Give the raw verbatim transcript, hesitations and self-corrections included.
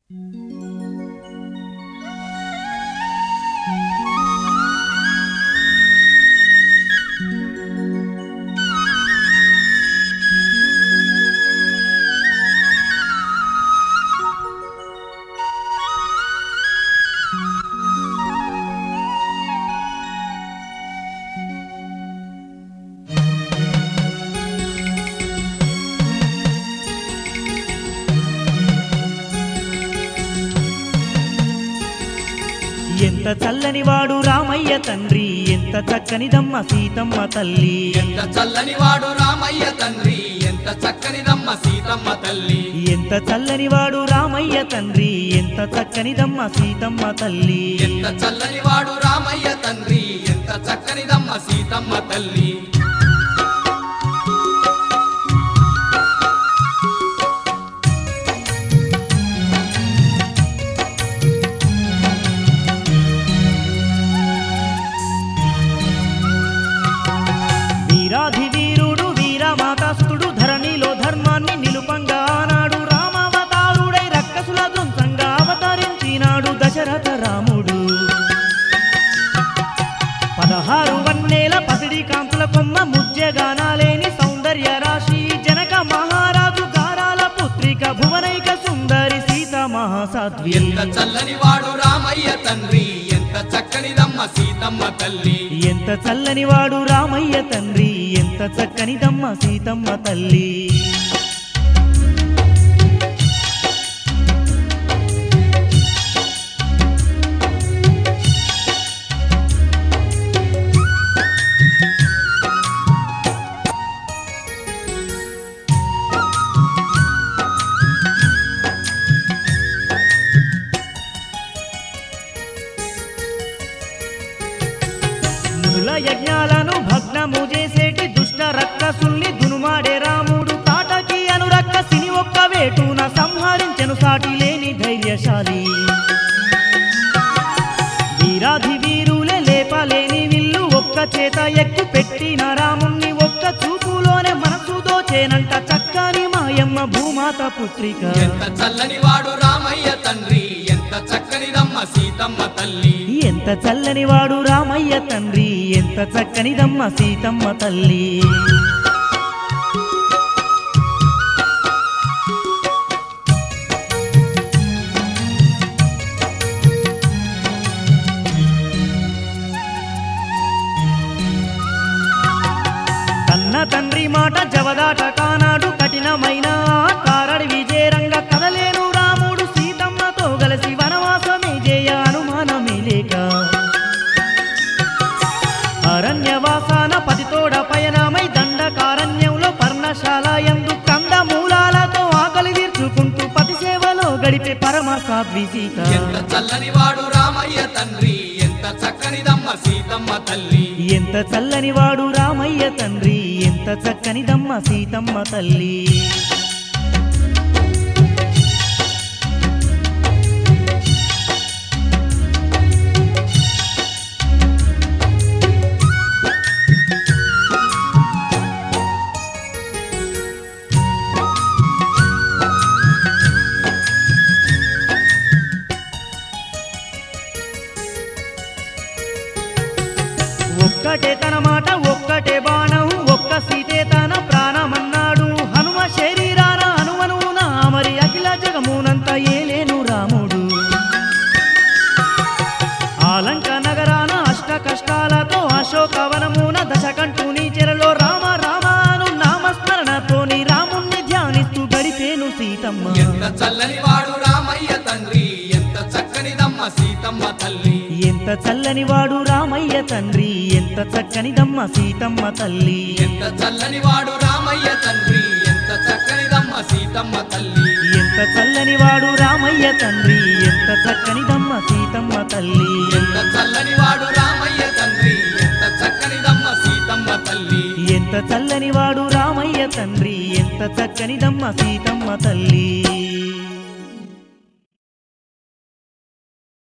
ఎంత చల్లని వాడు రామయ్య తండ్రి, ఎంత చక్కనిదమ్మ సీతమ్మ తల్లి. ఎంత చల్లని వాడు రామయ్య తండ్రి, ఎంత చక్కనిదమ్మ సీతమ్మ తల్లి. ఎంత చల్లని వాడు రామయ్య తండ్రి, ఎంత చక్కనిదమ్మ సీతమ్మ తల్లి. ఎంత చల్లని వాడు రామయ్య తండ్రి, ఎంత చక్కనిదమ్మ సీతమ్మ తల్లి. వీరాధి వీరుడు వీరమాతాస్తుడు ధరణిలో ధర్మాన్ని నిలుపంగా ఆనాడు రామావతారుడై రక్కసుల ధ్వంసంగా అవతరించినాడు దశరథ రాముడు. పదహారు వన్నేల పసిడి కాంతుల కొమ్మ ముజ్జగానాలేని సౌందర్య రాశి జనక మహారాజు గారాల పుత్రిక భువనైక సుందరి సీత మహాసాధ్వి. ఎంత చల్లని వాడు రామయ్య తండ్రి, ఎంత చక్కనిదమ్మ సీతమ్మ తల్లి. ఎంత చల్లని వాడు రామయ్య తండ్రి, ఎంత చక్కనిదమ్మ సీతమ్మ తల్లి. మునుల యజ్ఞాలను భగ్నము చేసేటి దుష్ట రక్కసుల్ని దునుమాడే రాముడు తాటకి అనురక్కసిని ఒక్క వేటున సంహరించెను సాటి లేని ధైర్యశాలి. వీరాధి వీరులే లేపలేని విల్లు ఒక్క చేత ఎక్కు పెట్టిన రాముణ్ణి ఒక్క చూపులోనే మనసు దోచేనంట చక్కని మాయమ్మ భూమాత పుత్రిక. ఎంత చల్లని వాడు రామయ్య తండ్రి, ఎంత చక్కనిదమ్మ సీతమ్మ తల్లి. ఎంత చల్లని వాడు రామయ్య తండ్రి, ఎంత చక్కనిదమ్మ సీతమ్మ తల్లి. కన్న తండ్రి మాట జవదాట కానాడు కఠినమైన కారడి విజయరంగ కదలేను రాముడు సీతమ్మతో గలసి వనవాసమే జయ అనుమానమే లేక. అరణ్యవాసాన పతితోడ పయనమై దండకారణ్యంలో పర్ణశాల యందు కందమూలాలతో ఆకలి తీర్చుకుంటూ పతి సేవలో గడిపే పరమ సాధ్వి సీత. ఎంత చల్లని వాడు రామయ్య తండ్రి, ఎంత చక్కనిదమ్మ సీతమ్మ తల్లి. ఎంత చల్లని వాడు రామయ్య తండ్రి, ఎంత చక్కనిదమ్మ సీతమ్మ తల్లి. ఒక్కటే తన మాట ఒక్కటే బాణం ఒక్క సీతే తన ప్రాణమన్నాడు హనుమ శరీరాన హనుమనున మరి అఖిల జగమునంత ఏలేను రాముడు. ఆలంక నగరాన అష్ట కష్టాలతో అశోకవనమున దశకంఠుని చెరలో రామ రామాను నామస్మరణతోని రాముణ్ణి ధ్యానిస్తూ గడిపేను సీతమ్మ. ఎంత చల్లని వాడు రామయ్య తండ్రి, ఎంత చక్కనిదమ్మ సీతమ్మ తల్లి. ఎంత చల్లని వాడు రామయ్య తండ్రి, ఎంత చక్కనిదమ్మ సీతమ్మ తల్లి. ఎంత చల్లని వాడు రామయ్య తండ్రి, ఎంత చక్కనిదమ్మ సీతమ్మ తల్లి. ఎంత చల్లని వాడు రామయ్య తండ్రి, ఎంత చక్కనిదమ్మ సీతమ్మ తల్లి. ఎంత చల్లని వాడు రామయ్య తండ్రి, ఎంత చక్కనిదమ్మ సీతమ్మ తల్లి. ఎంత చల్లని వాడు రామయ్య తండ్రి, ఎంత చక్కనిదమ్మ సీతమ్మ తల్లి.